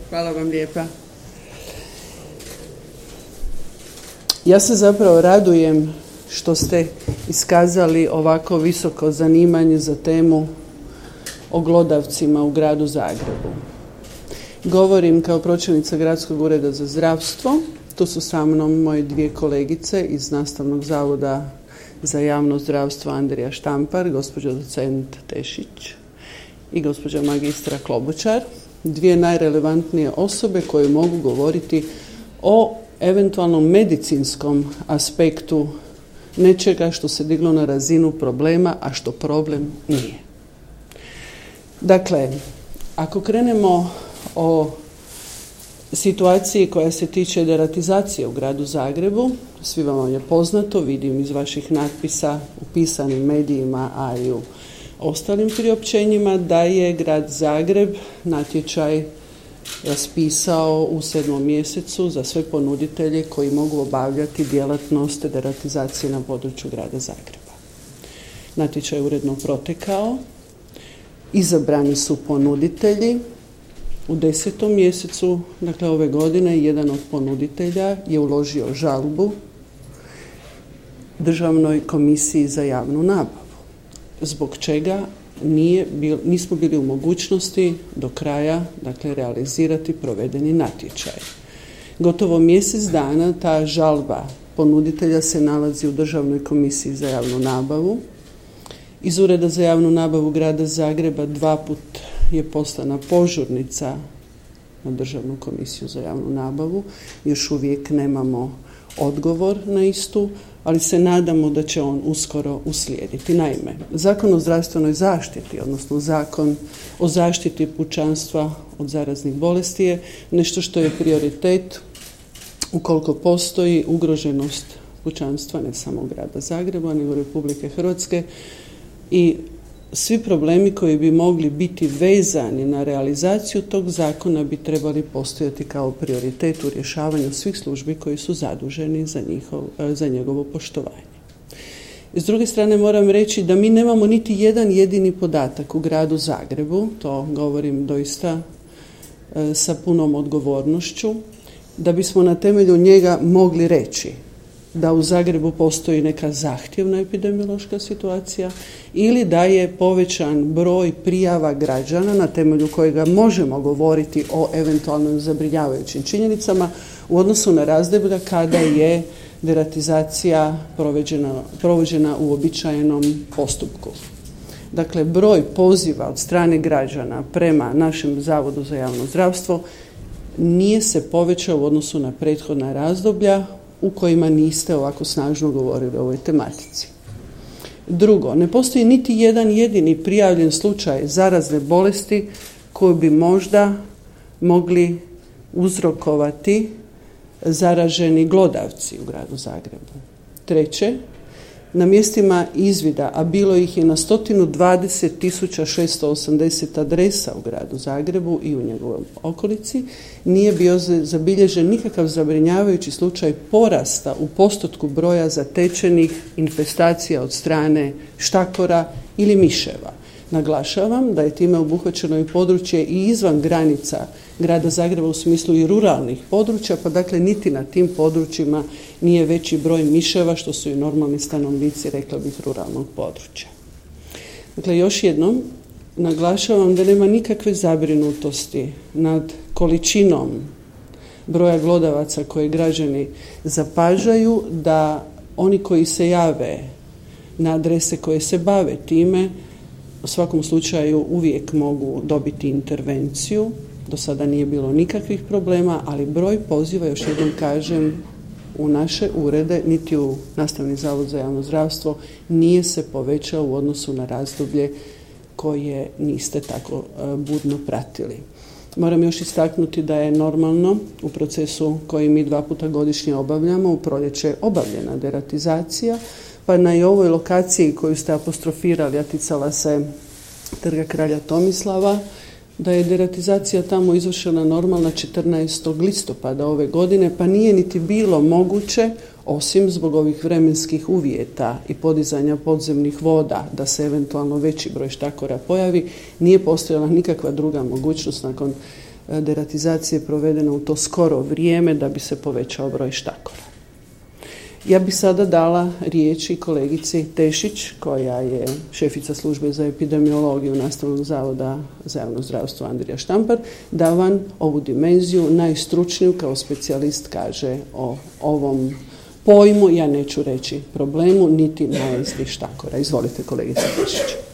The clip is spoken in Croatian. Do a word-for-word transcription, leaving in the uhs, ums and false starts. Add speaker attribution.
Speaker 1: Hvala vam lijepa. Ja se zapravo radujem što ste iskazali ovako visoko zanimanje za temu o glodavcima u gradu Zagrebu. Govorim kao pročelnica Gradskog ureda za zdravstvo. Tu su sa mnom moje dvije kolegice iz Nastavnog zavoda za javno zdravstvo Andrija Štampar, gospođa docent Tešić i gospođa magistra Klobučar. Dvije najrelevantnije osobe koje mogu govoriti o eventualnom medicinskom aspektu nečega što se diglo na razinu problema, a što problem nije. Dakle, ako krenemo o situaciji koja se tiče deratizacije u gradu Zagrebu, svi vam je poznato, vidim iz vaših natpisa u pisanim medijima, a i u ostalim priopćenjima, da je grad Zagreb natječaj raspisao u sedmom mjesecu za sve ponuditelje koji mogu obavljati djelatnost deratizacije na području grada Zagreba. Natječaj je uredno protekao, izabrani su ponuditelji. U desetom mjesecu, dakle ove godine, jedan od ponuditelja je uložio žalbu Državnoj komisiji za javnu nabavu, zbog čega nije bil, nismo bili u mogućnosti do kraja, dakle, realizirati provedeni natječaj. Gotovo mjesec dana ta žalba ponuditelja se nalazi u Državnoj komisiji za javnu nabavu. Iz Ureda za javnu nabavu grada Zagreba dva put je poslana požurnica na Državnu komisiju za javnu nabavu. Još uvijek nemamo odgovor na istu, ali se nadamo da će on uskoro uslijediti. Naime, Zakon o zdravstvenoj zaštiti, odnosno Zakon o zaštiti pučanstva od zaraznih bolesti je nešto što je prioritet ukoliko postoji ugroženost pučanstva, ne samo grada Zagreba, nego Republike Hrvatske, i svi problemi koji bi mogli biti vezani na realizaciju tog zakona bi trebali postojati kao prioritet u rješavanju svih službi koji su zaduženi za, njihov, za njegovo poštovanje. S druge strane moram reći da mi nemamo niti jedan jedini podatak u gradu Zagrebu, to govorim doista e, sa punom odgovornošću, da bismo na temelju njega mogli reći da u Zagrebu postoji neka zahtjevna epidemiološka situacija ili da je povećan broj prijava građana na temelju kojega možemo govoriti o eventualno zabrinjavajućim činjenicama u odnosu na razdoblja kada je deratizacija provođena, provođena u uobičajenom postupku. Dakle, broj poziva od strane građana prema našem Zavodu za javno zdravstvo nije se povećao u odnosu na prethodna razdoblja u kojima niste ovako snažno govorili o ovoj tematici. Drugo, ne postoji niti jedan jedini prijavljen slučaj zarazne bolesti koju bi možda mogli uzrokovati zaraženi glodavci u gradu Zagrebu. Treće, na mjestima izvida, a bilo ih je na sto dvadeset tisuća šesto osamdeset adresa u gradu Zagrebu i u njegovoj okolici, nije bio zabilježen nikakav zabrinjavajući slučaj porasta u postotku broja zatečenih infestacija od strane štakora ili miševa. Naglašavam da je time obuhvaćeno i područje i izvan granica grada Zagreba u smislu i ruralnih područja, pa dakle niti na tim područjima nije veći broj miševa, što su i normalni stanovnici, rekla bih, ruralnog područja. Dakle, još jednom naglašavam da nema nikakve zabrinutosti nad količinom broja glodavaca koje građani zapažaju, da oni koji se jave na adrese koje se bave time u svakom slučaju uvijek mogu dobiti intervenciju. Do sada nije bilo nikakvih problema, ali broj poziva, još jednom kažem, u naše urede, niti u Nastavni zavod za javno zdravstvo, nije se povećao u odnosu na razdoblje koje niste tako budno pratili. Moram još istaknuti da je normalno u procesu koji mi dva puta godišnje obavljamo, u proljeće obavljena deratizacija, pa na i ovoj lokaciji koju ste apostrofirali, a ticala se Trga kralja Tomislava, da je deratizacija tamo izvršena normalna četrnaestog listopada ove godine, pa nije niti bilo moguće, osim zbog ovih vremenskih uvjeta i podizanja podzemnih voda, da se eventualno veći broj štakora pojavi, nije postojala nikakva druga mogućnost nakon deratizacije provedena u to skoro vrijeme da bi se povećao broj štakora. Ja bih sada dala riječi kolegici Tešić, koja je šefica službe za epidemiologiju Nastavnog zavoda za javno zdravstvo Andrija Štampar, da vam ovu dimenziju najstručniju kao specijalist kaže o ovom pojmu, ja neću reći problemu, niti najezdi štakora. Izvolite, kolegice Tešić.